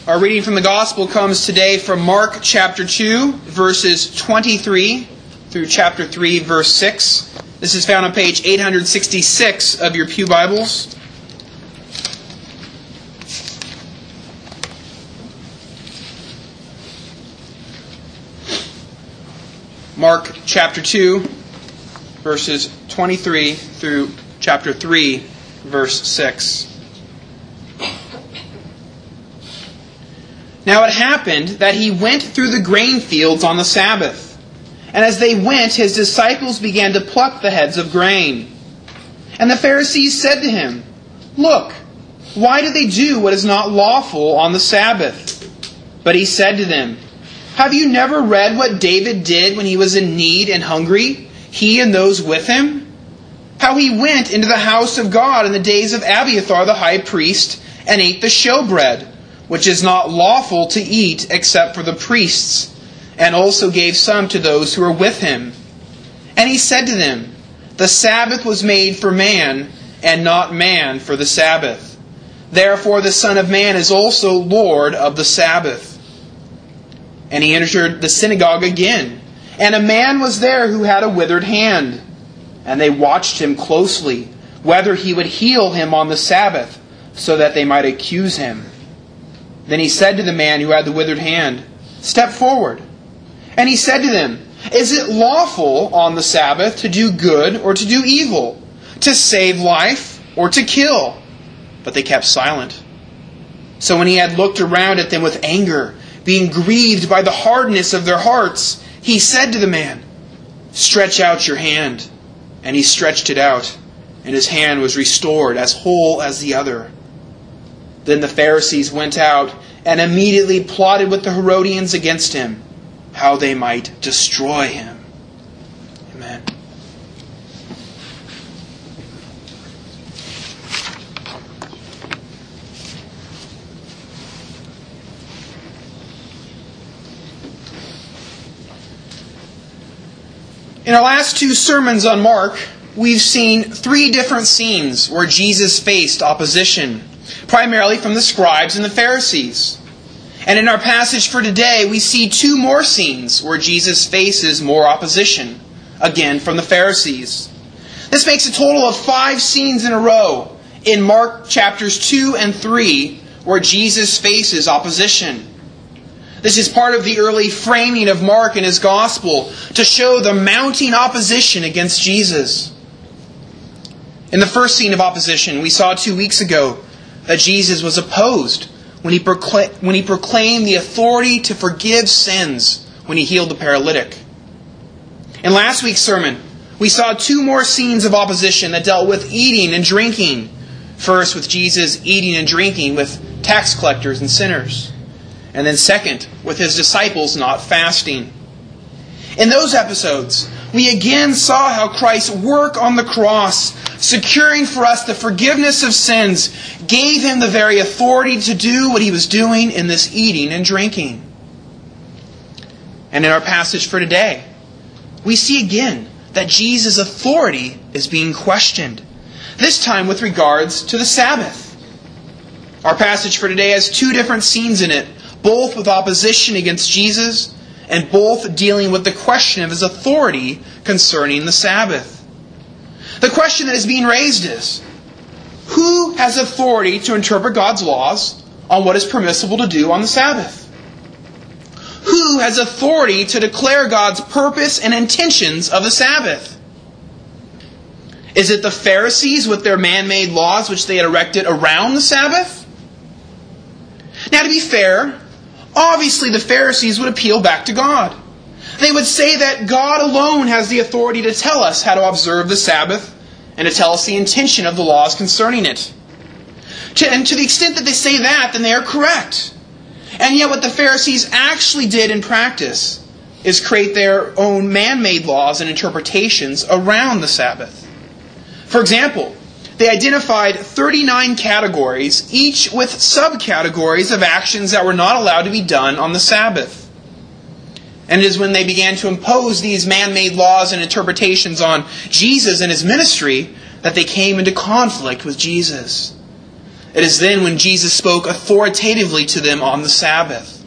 Our reading from the Gospel comes today from Mark chapter 2, verses 23 through chapter 3, verse 6. This is found on page 866 of your Pew Bibles. Mark chapter 2, verses 23 through chapter 3, verse 6. Now it happened that he went through the grain fields on the Sabbath. And as they went, his disciples began to pluck the heads of grain. And the Pharisees said to him, "Look, why do they do what is not lawful on the Sabbath?" But he said to them, "Have you never read what David did when he was in need and hungry, he and those with him? How he went into the house of God in the days of Abiathar the high priest and ate the showbread, which is not lawful to eat except for the priests, and also gave some to those who were with him. And he said to them, the Sabbath was made for man, and not man for the Sabbath. Therefore the Son of Man is also Lord of the Sabbath." And he entered the synagogue again, and a man was there who had a withered hand. And they watched him closely, whether he would heal him on the Sabbath, so that they might accuse him. Then he said to the man who had the withered hand, "Step forward." And he said to them, "Is it lawful on the Sabbath to do good or to do evil, to save life or to kill?" But they kept silent. So when he had looked around at them with anger, being grieved by the hardness of their hearts, he said to the man, "Stretch out your hand." And he stretched it out, and his hand was restored as whole as the other. Then the Pharisees went out and immediately plotted with the Herodians against him, how they might destroy him. Amen. In our last two sermons on Mark, we've seen three different scenes where Jesus faced opposition, primarily from the scribes and the Pharisees. And in our passage for today, we see two more scenes where Jesus faces more opposition, again from the Pharisees. This makes a total of 5 scenes in a row in Mark chapters 2 and 3 where Jesus faces opposition. This is part of the early framing of Mark in his gospel to show the mounting opposition against Jesus. In the first scene of opposition, we saw 2 weeks ago that Jesus was opposed when he proclaimed the authority to forgive sins when he healed the paralytic. In last week's sermon, we saw 2 more scenes of opposition that dealt with eating and drinking. First, with Jesus eating and drinking with tax collectors and sinners. And then second, with his disciples not fasting. In those episodes, we again saw how Christ's work on the cross, securing for us the forgiveness of sins, gave him the very authority to do what he was doing in this eating and drinking. And in our passage for today, we see again that Jesus' authority is being questioned, this time with regards to the Sabbath. Our passage for today has 2 different scenes in it, both with opposition against Jesus, and both dealing with the question of his authority concerning the Sabbath. The question that is being raised is, who has authority to interpret God's laws on what is permissible to do on the Sabbath? Who has authority to declare God's purpose and intentions of the Sabbath? Is it the Pharisees with their man-made laws which they had erected around the Sabbath? Now, to be fair, obviously the Pharisees would appeal back to God. They would say that God alone has the authority to tell us how to observe the Sabbath and to tell us the intention of the laws concerning it. And to the extent that they say that, then they are correct. And yet what the Pharisees actually did in practice is create their own man-made laws and interpretations around the Sabbath. For example, they identified 39 categories, each with subcategories of actions that were not allowed to be done on the Sabbath. And it is when they began to impose these man-made laws and interpretations on Jesus and his ministry that they came into conflict with Jesus. It is then when Jesus spoke authoritatively to them on the Sabbath.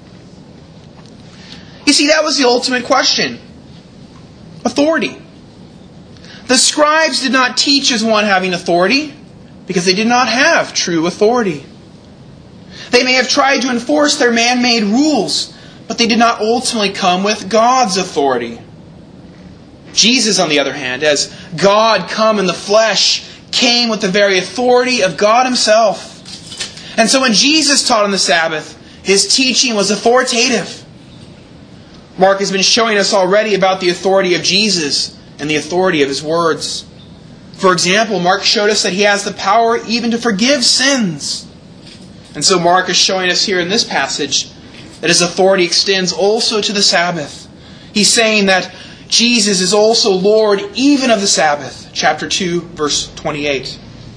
You see, that was the ultimate question. Authority. The scribes did not teach as one having authority because they did not have true authority. They may have tried to enforce their man-made rules, but they did not ultimately come with God's authority. Jesus, on the other hand, as God come in the flesh, came with the very authority of God Himself. And so when Jesus taught on the Sabbath, His teaching was authoritative. Mark has been showing us already about the authority of Jesus and the authority of His words. For example, Mark showed us that He has the power even to forgive sins. And so Mark is showing us here in this passage that His authority extends also to the Sabbath. He's saying that Jesus is also Lord even of the Sabbath. Chapter 2, verse 28.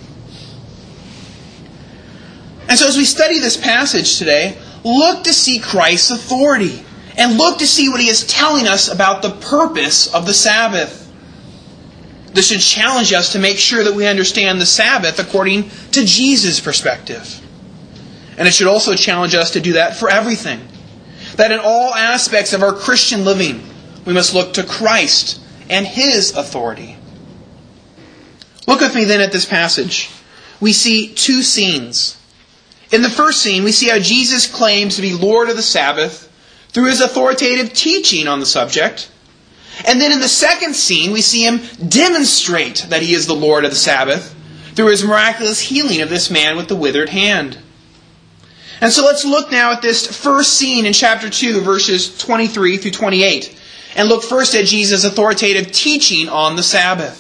And so as we study this passage today, look to see Christ's authority. And look to see what He is telling us about the purpose of the Sabbath. This should challenge us to make sure that we understand the Sabbath according to Jesus' perspective. And it should also challenge us to do that for everything. That in all aspects of our Christian living, we must look to Christ and His authority. Look with me then at this passage. We see two scenes. In the first scene, we see how Jesus claims to be Lord of the Sabbath through His authoritative teaching on the subject. And then in the second scene, we see Him demonstrate that He is the Lord of the Sabbath through His miraculous healing of this man with the withered hand. And so let's look now at this first scene in chapter 2, verses 23 through 28. And look first at Jesus' authoritative teaching on the Sabbath.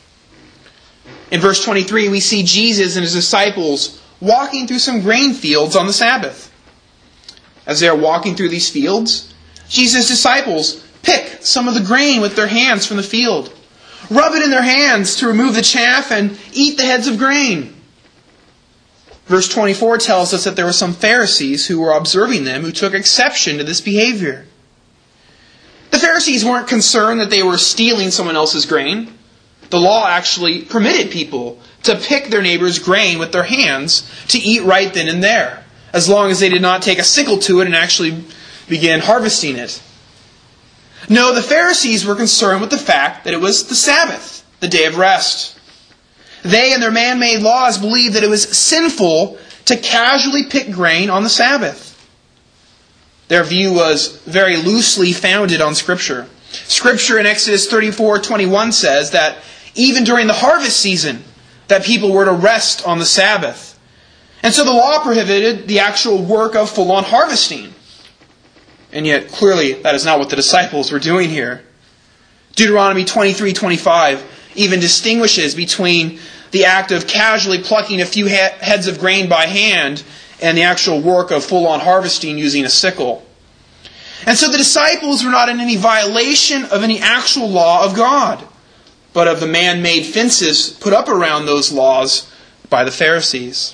In verse 23, we see Jesus and His disciples walking through some grain fields on the Sabbath. As they are walking through these fields, Jesus' disciples pick some of the grain with their hands from the field, rub it in their hands to remove the chaff, and eat the heads of grain. Verse 24 tells us that there were some Pharisees who were observing them who took exception to this behavior. The Pharisees weren't concerned that they were stealing someone else's grain. The law actually permitted people to pick their neighbor's grain with their hands to eat right then and there, as long as they did not take a sickle to it and actually begin harvesting it. No, the Pharisees were concerned with the fact that it was the Sabbath, the day of rest. They and their man-made laws believed that it was sinful to casually pick grain on the Sabbath. Their view was very loosely founded on Scripture. Scripture in Exodus 34:21 says that even during the harvest season, that people were to rest on the Sabbath. And so the law prohibited the actual work of full-on harvesting. And yet, clearly, that is not what the disciples were doing here. Deuteronomy 23:25 even distinguishes between the act of casually plucking a few heads of grain by hand and the actual work of full-on harvesting using a sickle. And so the disciples were not in any violation of any actual law of God, but of the man-made fences put up around those laws by the Pharisees.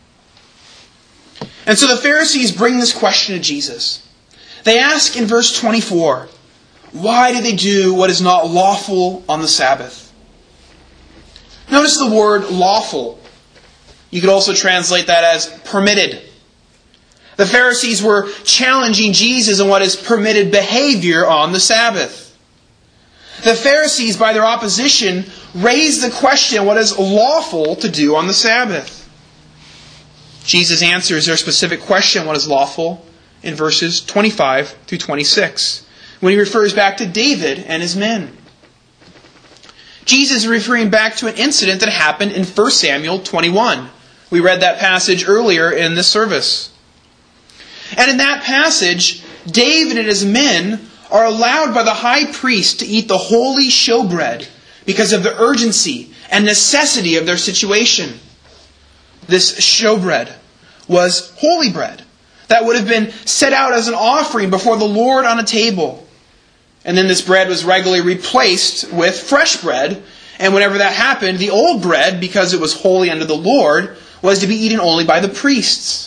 And so the Pharisees bring this question to Jesus. They ask in verse 24, why do they do what is not lawful on the Sabbath? Notice the word lawful. You could also translate that as permitted. The Pharisees were challenging Jesus on what is permitted behavior on the Sabbath. The Pharisees, by their opposition, raised the question what is lawful to do on the Sabbath. Jesus answers their specific question, what is lawful, in verses 25 through 26, when He refers back to David and his men. Jesus is referring back to an incident that happened in 1 Samuel 21. We read that passage earlier in this service. And in that passage, David and his men are allowed by the high priest to eat the holy showbread because of the urgency and necessity of their situation. This showbread was holy bread that would have been set out as an offering before the Lord on a table. And then this bread was regularly replaced with fresh bread. And whenever that happened, the old bread, because it was holy unto the Lord, was to be eaten only by the priests.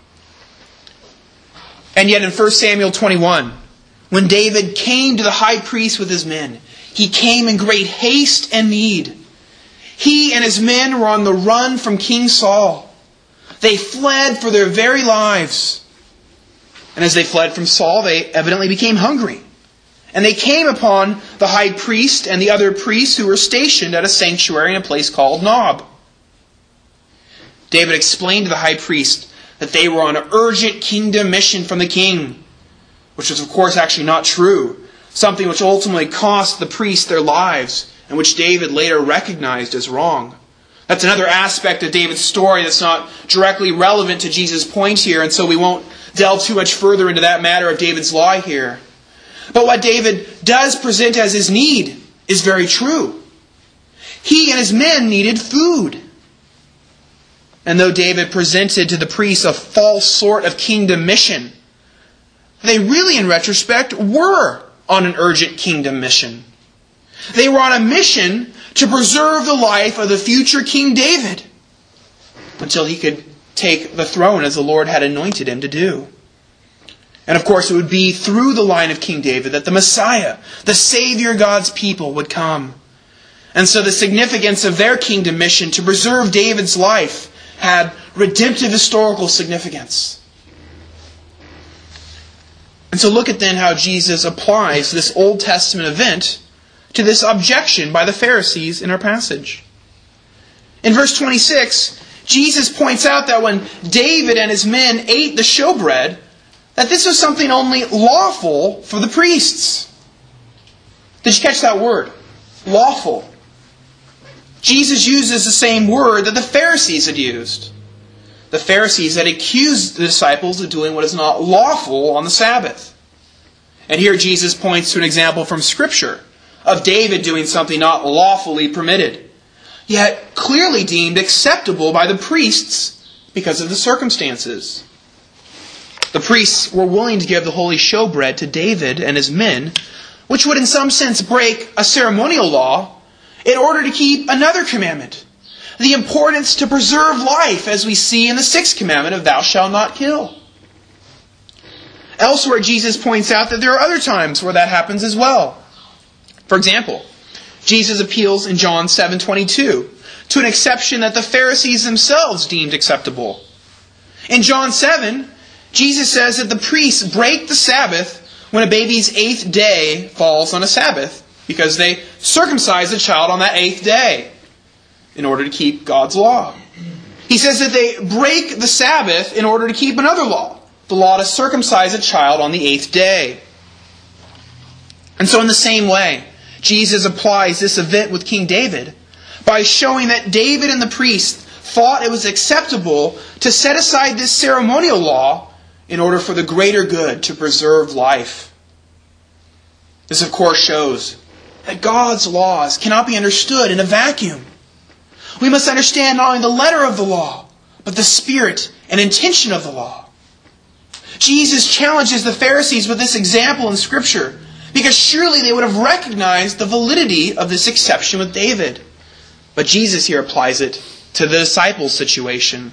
And yet in 1 Samuel 21, when David came to the high priest with his men, he came in great haste and need. He and his men were on the run from King Saul. They fled for their very lives. And as they fled from Saul, they evidently became hungry. And they came upon the high priest and the other priests who were stationed at a sanctuary in a place called Nob. David explained to the high priest that they were on an urgent kingdom mission from the king, which was of course actually not true, something which ultimately cost the priests their lives and which David later recognized as wrong. That's another aspect of David's story that's not directly relevant to Jesus' point here, and so we won't delve too much further into that matter of David's lie here. But what David does present as his need is very true. He and his men needed food. And though David presented to the priests a false sort of kingdom mission, they really, in retrospect, were on an urgent kingdom mission. They were on a mission to preserve the life of the future King David until he could take the throne as the Lord had anointed him to do. And of course, it would be through the line of King David that the Messiah, the Savior of God's people, would come. And so the significance of their kingdom mission to preserve David's life had redemptive historical significance. And so look at then how Jesus applies this Old Testament event to this objection by the Pharisees in our passage. In verse 26, Jesus points out that when David and his men ate the showbread, that this was something only lawful for the priests. Did you catch that word? Lawful. Jesus uses the same word that the Pharisees had used. The Pharisees had accused the disciples of doing what is not lawful on the Sabbath. And here Jesus points to an example from Scripture of David doing something not lawfully permitted, yet clearly deemed acceptable by the priests because of the circumstances. The priests were willing to give the holy showbread to David and his men, which would in some sense break a ceremonial law, in order to keep another commandment, the importance to preserve life, as we see in the 6th commandment of thou shalt not kill. Elsewhere, Jesus points out that there are other times where that happens as well. For example, Jesus appeals in John 7:22 to an exception that the Pharisees themselves deemed acceptable. In John 7, Jesus says that the priests break the Sabbath when a baby's 8th day falls on a Sabbath, because they circumcise the child on that 8th day in order to keep God's law. He says that they break the Sabbath in order to keep another law, the law to circumcise a child on the 8th day. And so in the same way, Jesus applies this event with King David by showing that David and the priests thought it was acceptable to set aside this ceremonial law in order for the greater good to preserve life. This, of course, shows that God's laws cannot be understood in a vacuum. We must understand not only the letter of the law, but the spirit and intention of the law. Jesus challenges the Pharisees with this example in Scripture, because surely they would have recognized the validity of this exception with David. But Jesus here applies it to the disciples' situation.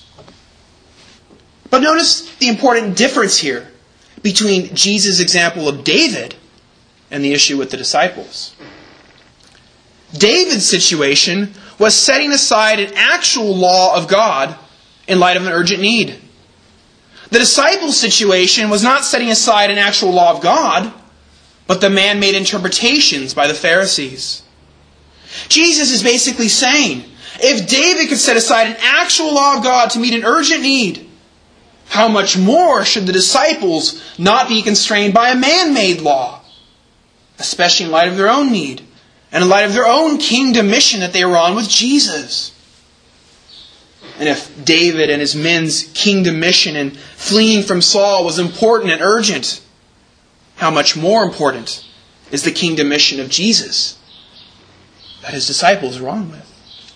But notice the important difference here between Jesus' example of David and the issue with the disciples. David's situation was setting aside an actual law of God in light of an urgent need. The disciples' situation was not setting aside an actual law of God, but the man-made interpretations by the Pharisees. Jesus is basically saying, if David could set aside an actual law of God to meet an urgent need, how much more should the disciples not be constrained by a man-made law, especially in light of their own need and in light of their own kingdom mission that they were on with Jesus? And if David and his men's kingdom mission in fleeing from Saul was important and urgent, how much more important is the kingdom mission of Jesus that his disciples were on with?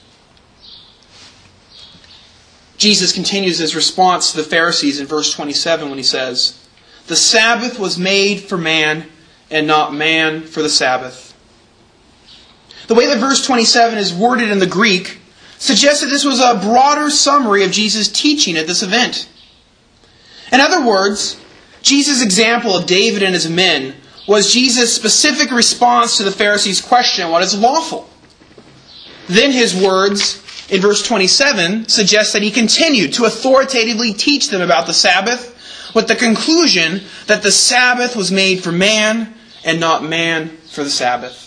Jesus continues his response to the Pharisees in verse 27 when he says, "The Sabbath was made for man, and not man for the Sabbath." The way that verse 27 is worded in the Greek suggests that this was a broader summary of Jesus' teaching at this event. In other words, Jesus' example of David and his men was Jesus' specific response to the Pharisees' question, what is lawful? Then his words in verse 27 suggests that he continued to authoritatively teach them about the Sabbath, with the conclusion that the Sabbath was made for man and not man for the Sabbath.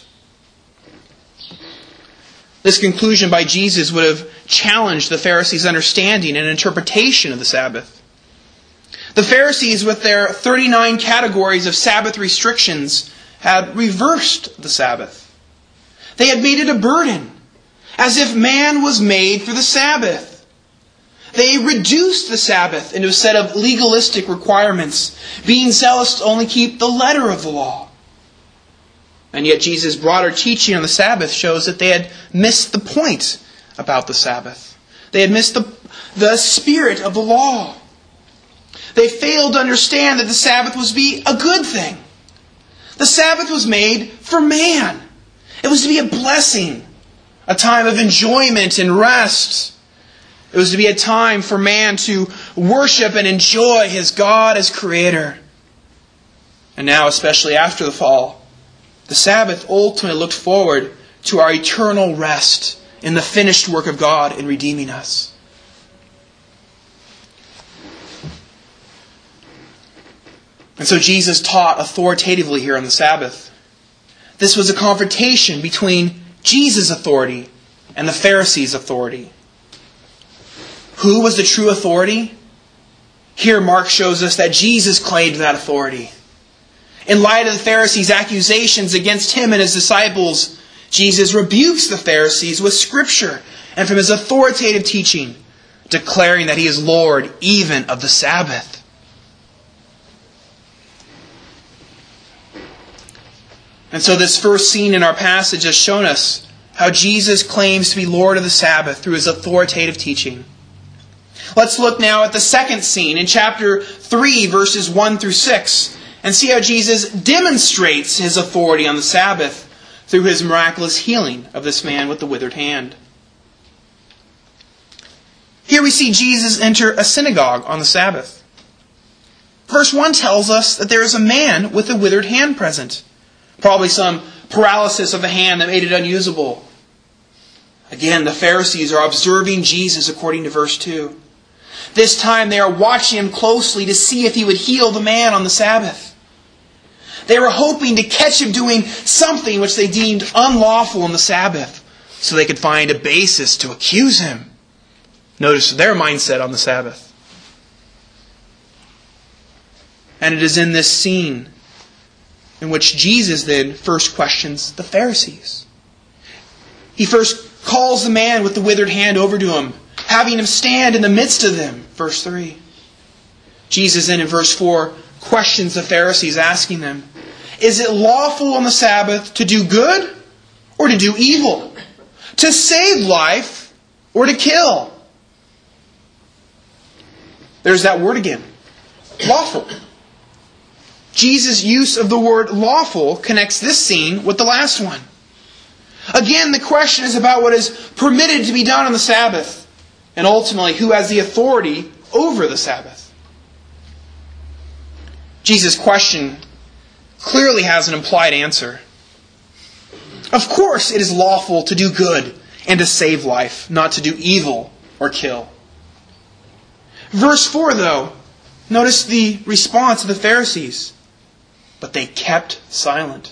This conclusion by Jesus would have challenged the Pharisees' understanding and interpretation of the Sabbath. The Pharisees, with their 39 categories of Sabbath restrictions, had reversed the Sabbath. They had made it a burden, as if man was made for the Sabbath. They reduced the Sabbath into a set of legalistic requirements, being zealous to only keep the letter of the law. And yet Jesus' broader teaching on the Sabbath shows that they had missed the point about the Sabbath. They had missed the spirit of the law. They failed to understand that the Sabbath was to be a good thing. The Sabbath was made for man. It was to be a blessing, a time of enjoyment and rest. It was to be a time for man to worship and enjoy his God as Creator. And now, especially after the fall, the Sabbath ultimately looked forward to our eternal rest in the finished work of God in redeeming us. And so Jesus taught authoritatively here on the Sabbath. This was a confrontation between Jesus' authority and the Pharisees' authority. Who was the true authority? Here Mark shows us that Jesus claimed that authority. In light of the Pharisees' accusations against him and his disciples, Jesus rebukes the Pharisees with Scripture and from his authoritative teaching, declaring that he is Lord even of the Sabbath. And so this first scene in our passage has shown us how Jesus claims to be Lord of the Sabbath through his authoritative teaching. Let's look now at the second scene in chapter 3, verses 1 through 6, and see how Jesus demonstrates his authority on the Sabbath through his miraculous healing of this man with the withered hand. Here we see Jesus enter a synagogue on the Sabbath. Verse 1 tells us that there is a man with a withered hand present. Probably some paralysis of the hand that made it unusable. Again, the Pharisees are observing Jesus according to verse 2. This time they are watching him closely to see if he would heal the man on the Sabbath. They were hoping to catch him doing something which they deemed unlawful on the Sabbath, so they could find a basis to accuse him. Notice their mindset on the Sabbath. And it is in this scene in which Jesus then first questions the Pharisees. He first calls the man with the withered hand over to him, having him stand in the midst of them. Verse 3. Jesus then in verse 4 questions the Pharisees, asking them, is it lawful on the Sabbath to do good or to do evil? To save life or to kill? There's that word again. Lawful. Jesus' use of the word lawful connects this scene with the last one. Again, the question is about what is permitted to be done on the Sabbath, and ultimately who has the authority over the Sabbath. Jesus' question clearly has an implied answer. Of course it is lawful to do good and to save life, not to do evil or kill. Verse 4, though, notice the response of the Pharisees. But they kept silent.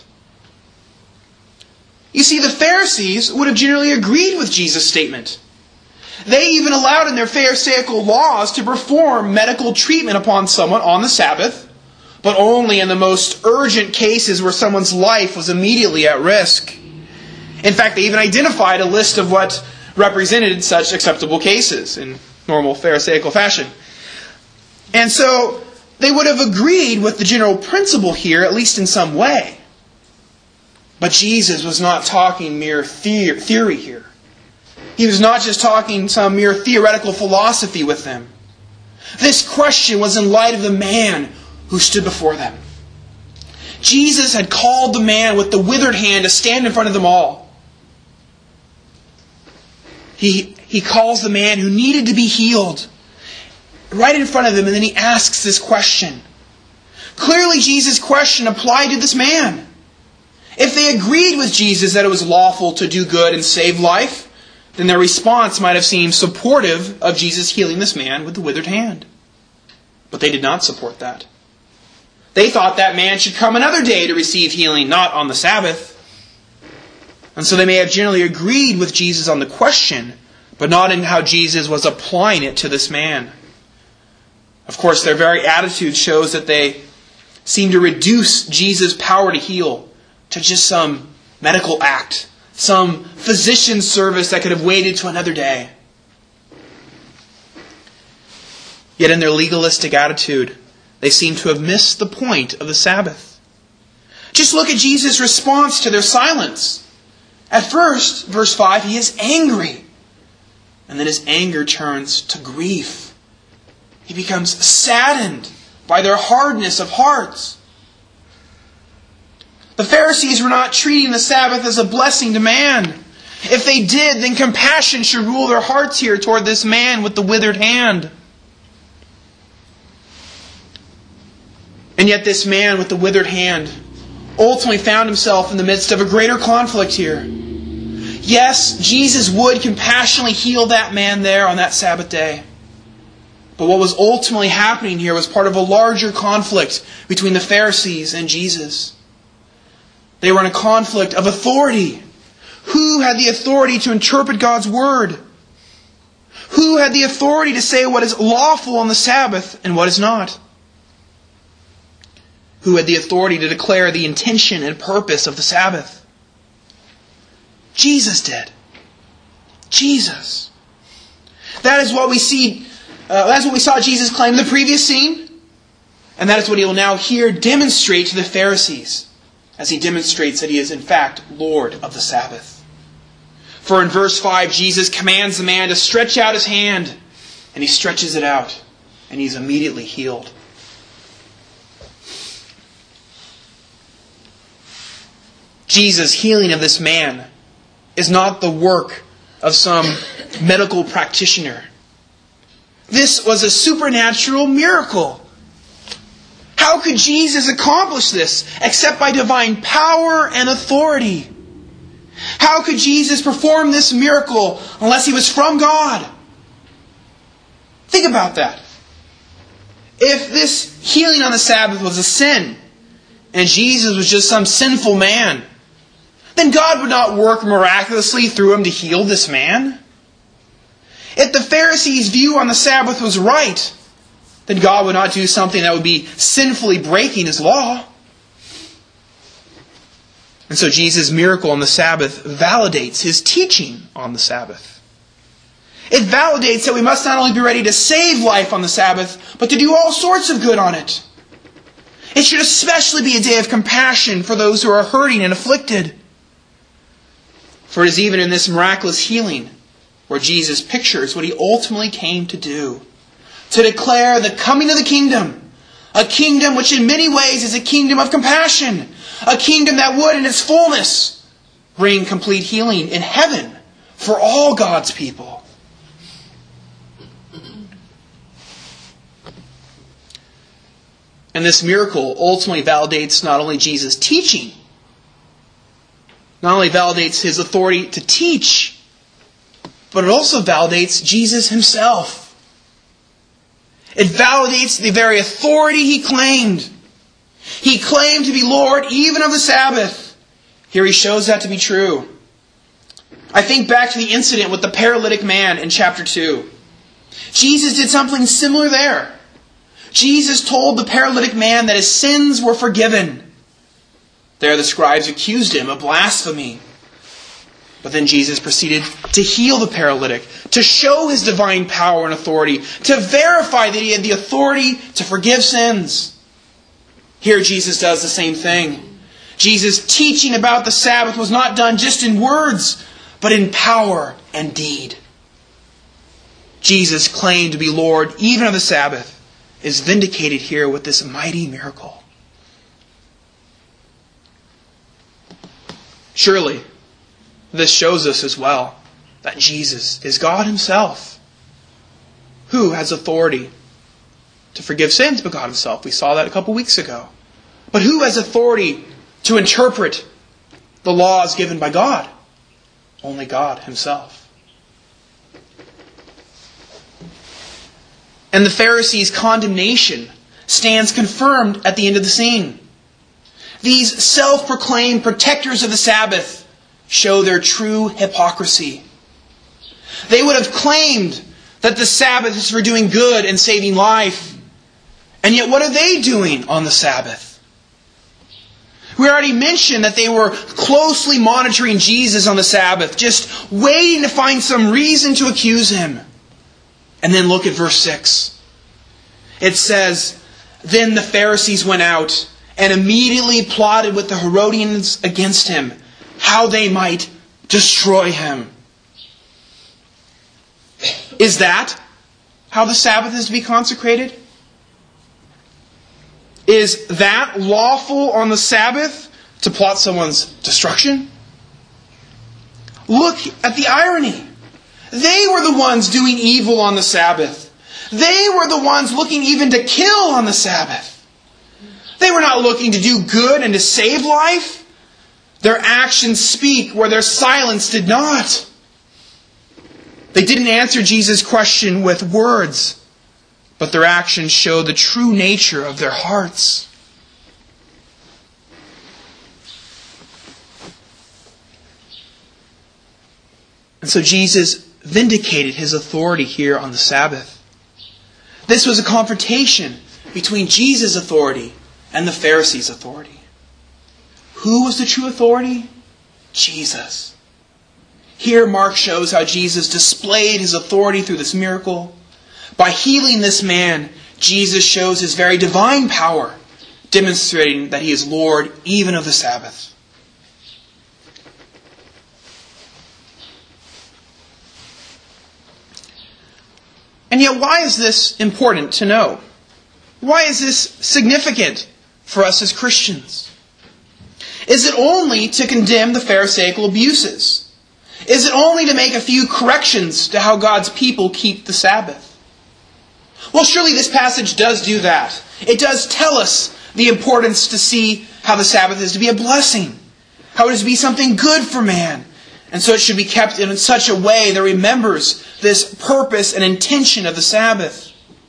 You see, the Pharisees would have generally agreed with Jesus' statement. They even allowed in their Pharisaical laws to perform medical treatment upon someone on the Sabbath, but only in the most urgent cases where someone's life was immediately at risk. In fact, they even identified a list of what represented such acceptable cases in normal Pharisaical fashion. And so they would have agreed with the general principle here, at least in some way. But Jesus was not talking mere theory here. He was not just talking some mere theoretical philosophy with them. This question was in light of the man who stood before them. Jesus had called the man with the withered hand to stand in front of them all. He calls the man who needed to be healed right in front of them, and then he asks this question. Clearly, Jesus' question applied to this man. If they agreed with Jesus that it was lawful to do good and save life, then their response might have seemed supportive of Jesus healing this man with the withered hand. But they did not support that. They thought that man should come another day to receive healing, not on the Sabbath. And so they may have generally agreed with Jesus on the question, but not in how Jesus was applying it to this man. Of course, their very attitude shows that they seem to reduce Jesus' power to heal to just some medical act, some physician service that could have waited to another day. Yet in their legalistic attitude, they seem to have missed the point of the Sabbath. Just look at Jesus' response to their silence. At first, verse 5, he is angry. And then his anger turns to grief. He becomes saddened by their hardness of hearts. The Pharisees were not treating the Sabbath as a blessing to man. If they did, then compassion should rule their hearts here toward this man with the withered hand. And yet this man with the withered hand ultimately found himself in the midst of a greater conflict here. Yes, Jesus would compassionately heal that man there on that Sabbath day. But what was ultimately happening here was part of a larger conflict between the Pharisees and Jesus. They were in a conflict of authority. Who had the authority to interpret God's Word? Who had the authority to say what is lawful on the Sabbath and what is not? Who had the authority to declare the intention and purpose of the Sabbath? Jesus did. Jesus. That is what we see. That's what we saw Jesus claim in the previous scene. And that is what he will now here demonstrate to the Pharisees, as he demonstrates that he is in fact Lord of the Sabbath. For in verse 5, Jesus commands the man to stretch out his hand, and he stretches it out, and he's immediately healed. Jesus' healing of this man is not the work of some medical practitioner. This was a supernatural miracle. How could Jesus accomplish this except by divine power and authority? How could Jesus perform this miracle unless he was from God? Think about that. If this healing on the Sabbath was a sin, and Jesus was just some sinful man, then God would not work miraculously through him to heal this man. If the Pharisees' view on the Sabbath was right, then God would not do something that would be sinfully breaking His law. And so Jesus' miracle on the Sabbath validates His teaching on the Sabbath. It validates that we must not only be ready to save life on the Sabbath, but to do all sorts of good on it. It should especially be a day of compassion for those who are hurting and afflicted. For it is even in this miraculous healing where Jesus pictures what He ultimately came to do. To declare the coming of the kingdom. A kingdom which in many ways is a kingdom of compassion. A kingdom that would in its fullness bring complete healing in heaven for all God's people. And this miracle ultimately validates not only Jesus' teaching, not only validates His authority to teach, but it also validates Jesus Himself. It validates the very authority He claimed. He claimed to be Lord even of the Sabbath. Here He shows that to be true. I think back to the incident with the paralytic man in chapter 2. Jesus did something similar there. Jesus told the paralytic man that his sins were forgiven. There the scribes accused Him of blasphemy. But then Jesus proceeded to heal the paralytic, to show His divine power and authority, to verify that He had the authority to forgive sins. Here Jesus does the same thing. Jesus' teaching about the Sabbath was not done just in words, but in power and deed. Jesus claimed to be Lord even of the Sabbath is vindicated here with this mighty miracle. Surely, this shows us as well that Jesus is God Himself, who has authority to forgive sins but God Himself. We saw that a couple weeks ago. But who has authority to interpret the laws given by God? Only God Himself. And the Pharisees' condemnation stands confirmed at the end of the scene. These self-proclaimed protectors of the Sabbath show their true hypocrisy. They would have claimed that the Sabbath is for doing good and saving life. And yet what are they doing on the Sabbath? We already mentioned that they were closely monitoring Jesus on the Sabbath, just waiting to find some reason to accuse him. And then look at verse 6. It says, "Then the Pharisees went out and immediately plotted with the Herodians against him, how they might destroy him." Is that how the Sabbath is to be consecrated? Is that lawful on the Sabbath to plot someone's destruction? Look at the irony. They were the ones doing evil on the Sabbath. They were the ones looking even to kill on the Sabbath. They were not looking to do good and to save life. Their actions speak where their silence did not. They didn't answer Jesus' question with words, but their actions show the true nature of their hearts. And so Jesus vindicated his authority here on the Sabbath. This was a confrontation between Jesus' authority and the Pharisees' authority. Who was the true authority? Jesus. Here Mark shows how Jesus displayed his authority through this miracle. By healing this man, Jesus shows his very divine power, demonstrating that he is Lord even of the Sabbath. And yet, why is this important to know? Why is this significant for us as Christians? Is it only to condemn the Pharisaical abuses? Is it only to make a few corrections to how God's people keep the Sabbath? Well, surely this passage does do that. It does tell us the importance to see how the Sabbath is to be a blessing, how it is to be something good for man. And so it should be kept in such a way that remembers this purpose and intention of the Sabbath.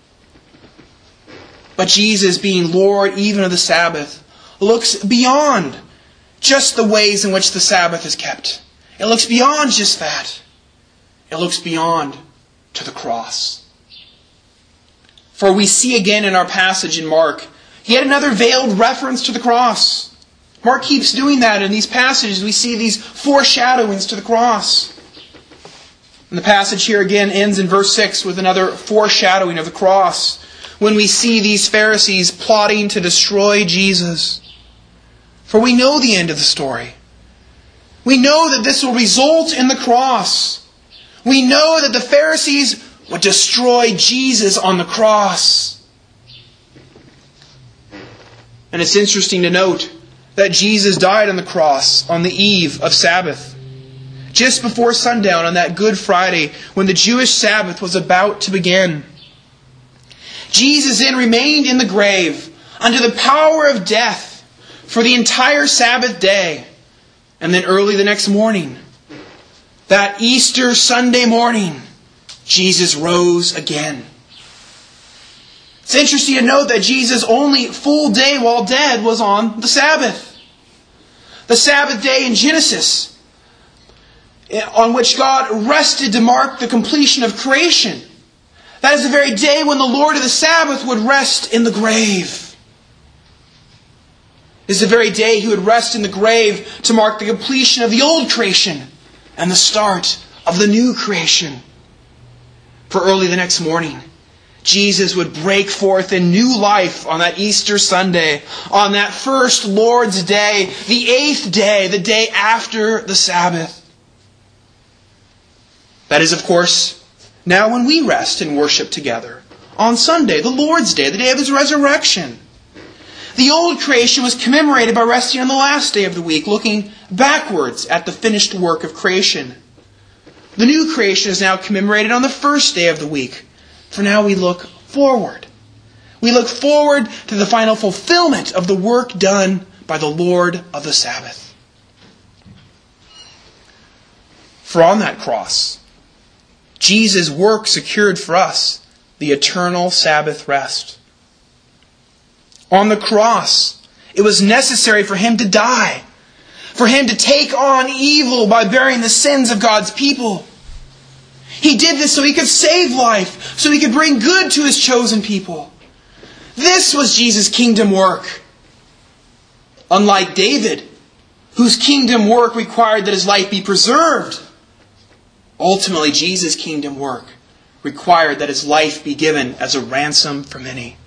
But Jesus, being Lord even of the Sabbath, looks beyond just the ways in which the Sabbath is kept. It looks beyond just that. It looks beyond to the cross. For we see again in our passage in Mark, yet another veiled reference to the cross. Mark keeps doing that in these passages. We see these foreshadowings to the cross. And the passage here again ends in verse 6 with another foreshadowing of the cross, when we see these Pharisees plotting to destroy Jesus. For we know the end of the story. We know that this will result in the cross. We know that the Pharisees would destroy Jesus on the cross. And it's interesting to note that Jesus died on the cross on the eve of Sabbath, just before sundown on that Good Friday when the Jewish Sabbath was about to begin. Jesus then remained in the grave under the power of death for the entire Sabbath day. And then early the next morning, that Easter Sunday morning, Jesus rose again. It's interesting to note that Jesus' only full day while dead was on the Sabbath. The Sabbath day in Genesis, on which God rested to mark the completion of creation. That is the very day when the Lord of the Sabbath would rest in the grave. This is the very day He would rest in the grave to mark the completion of the old creation and the start of the new creation. For early the next morning, Jesus would break forth in new life on that Easter Sunday, on that first Lord's Day, the 8th day, the day after the Sabbath. That is, of course, now when we rest and worship together, on Sunday, the Lord's Day, the day of His resurrection. The old creation was commemorated by resting on the last day of the week, looking backwards at the finished work of creation. The new creation is now commemorated on the first day of the week. For now we look forward. We look forward to the final fulfillment of the work done by the Lord of the Sabbath. For on that cross, Jesus' work secured for us the eternal Sabbath rest. On the cross, it was necessary for Him to die, for Him to take on evil by bearing the sins of God's people. He did this so He could save life, so He could bring good to His chosen people. This was Jesus' kingdom work. Unlike David, whose kingdom work required that his life be preserved, ultimately Jesus' kingdom work required that His life be given as a ransom for many.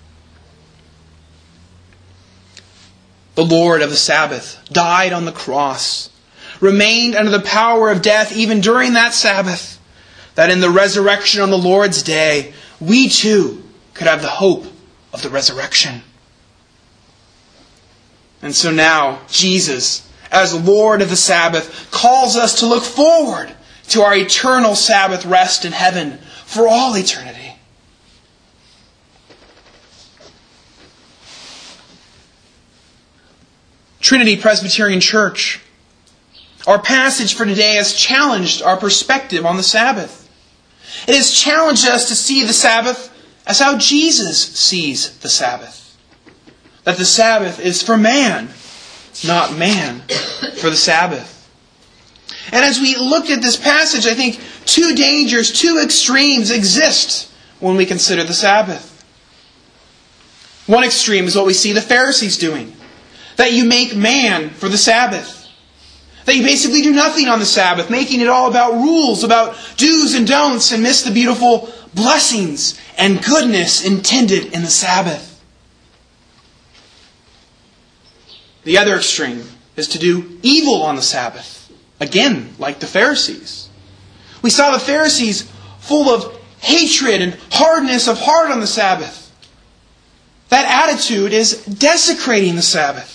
The Lord of the Sabbath died on the cross, remained under the power of death even during that Sabbath, that in the resurrection on the Lord's day, we too could have the hope of the resurrection. And so now, Jesus, as Lord of the Sabbath, calls us to look forward to our eternal Sabbath rest in heaven for all eternity. Trinity Presbyterian Church, our passage for today has challenged our perspective on the Sabbath. It has challenged us to see the Sabbath as how Jesus sees the Sabbath. That the Sabbath is for man, not man for the Sabbath. And as we looked at this passage, I think two dangers, two extremes exist when we consider the Sabbath. One extreme is what we see the Pharisees doing. That you make man for the Sabbath. That you basically do nothing on the Sabbath, making it all about rules, about do's and don'ts, and miss the beautiful blessings and goodness intended in the Sabbath. The other extreme is to do evil on the Sabbath. Again, like the Pharisees. We saw the Pharisees full of hatred and hardness of heart on the Sabbath. That attitude is desecrating the Sabbath.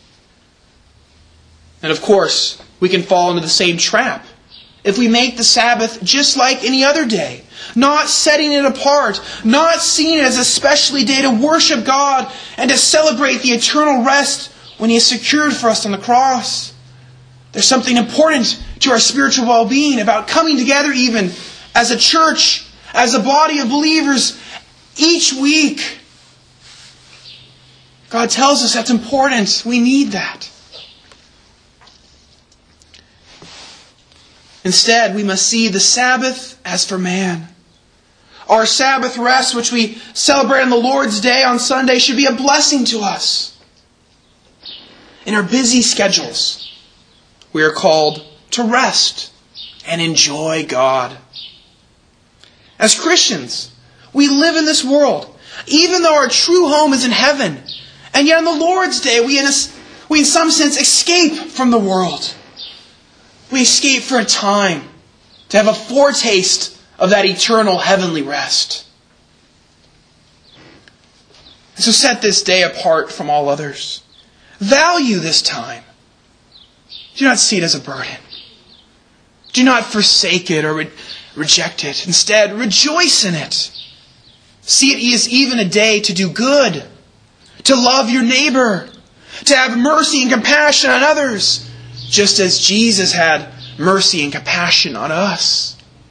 And of course, we can fall into the same trap if we make the Sabbath just like any other day, not setting it apart, not seeing it as a special day to worship God and to celebrate the eternal rest when He has secured for us on the cross. There's something important to our spiritual well-being about coming together even as a church, as a body of believers each week. God tells us that's important. We need that. Instead, we must see the Sabbath as for man. Our Sabbath rest, which we celebrate on the Lord's Day on Sunday, should be a blessing to us. In our busy schedules, we are called to rest and enjoy God. As Christians, we live in this world, even though our true home is in heaven. And yet on the Lord's Day, we in some sense escape from the world. We escape for a time to have a foretaste of that eternal heavenly rest. And so set this day apart from all others. Value this time. Do not see it as a burden. Do not forsake it or reject it. Instead, rejoice in it. See it as even a day to do good, to love your neighbor, to have mercy and compassion on others, just as Jesus had mercy and compassion on us.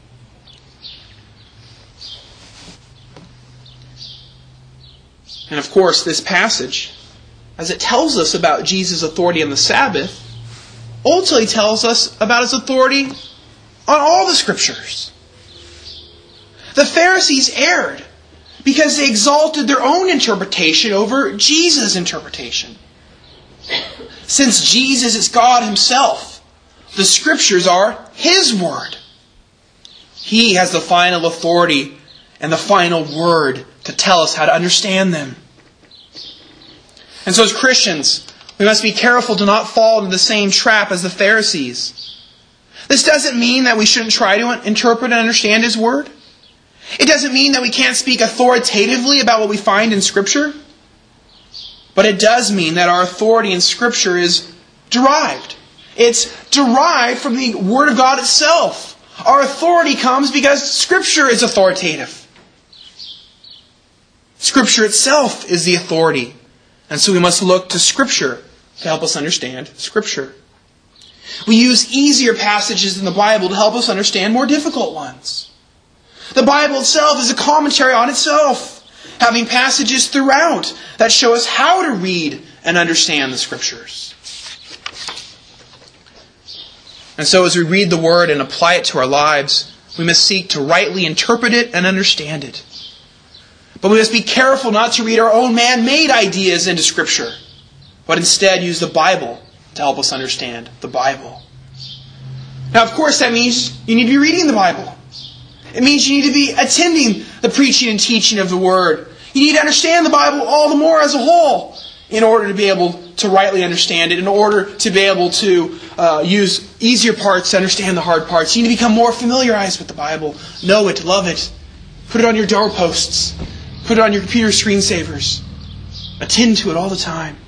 And of course, this passage, as it tells us about Jesus' authority on the Sabbath, ultimately tells us about His authority on all the Scriptures. The Pharisees erred because they exalted their own interpretation over Jesus' interpretation. Since Jesus is God Himself, the Scriptures are His Word. He has the final authority and the final word to tell us how to understand them. And so as Christians, we must be careful to not fall into the same trap as the Pharisees. This doesn't mean that we shouldn't try to interpret and understand His Word. It doesn't mean that we can't speak authoritatively about what we find in Scripture. But it does mean that our authority in Scripture is derived. It's derived from the Word of God itself. Our authority comes because Scripture is authoritative. Scripture itself is the authority. And so we must look to Scripture to help us understand Scripture. We use easier passages in the Bible to help us understand more difficult ones. The Bible itself is a commentary on itself, having passages throughout that show us how to read and understand the Scriptures. And so as we read the Word and apply it to our lives, we must seek to rightly interpret it and understand it. But we must be careful not to read our own man-made ideas into Scripture, but instead use the Bible to help us understand the Bible. Now, of course, that means you need to be reading the Bible. It means you need to be attending the preaching and teaching of the Word. You need to understand the Bible all the more as a whole in order to be able to rightly understand it, in order to be able to use easier parts to understand the hard parts. You need to become more familiarized with the Bible. Know it, love it. Put it on your doorposts. Put it on your computer screensavers. Attend to it all the time.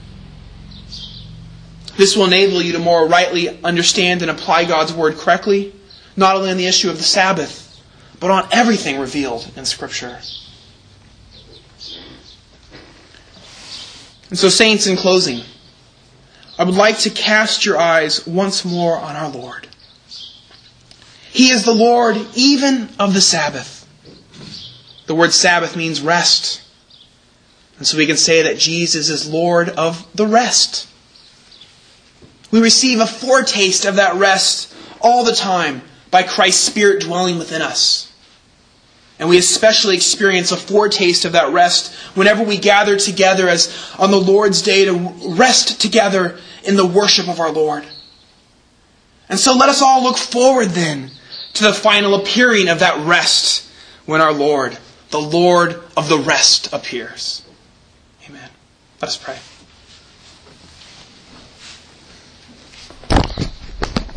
This will enable you to more rightly understand and apply God's Word correctly, not only on the issue of the Sabbath, but on everything revealed in Scripture. And so, saints, in closing, I would like to cast your eyes once more on our Lord. He is the Lord even of the Sabbath. The word Sabbath means rest. And so we can say that Jesus is Lord of the rest. We receive a foretaste of that rest all the time by Christ's Spirit dwelling within us. And we especially experience a foretaste of that rest whenever we gather together as on the Lord's Day to rest together in the worship of our Lord. And so let us all look forward then to the final appearing of that rest when our Lord, the Lord of the rest, appears. Amen. Let us pray.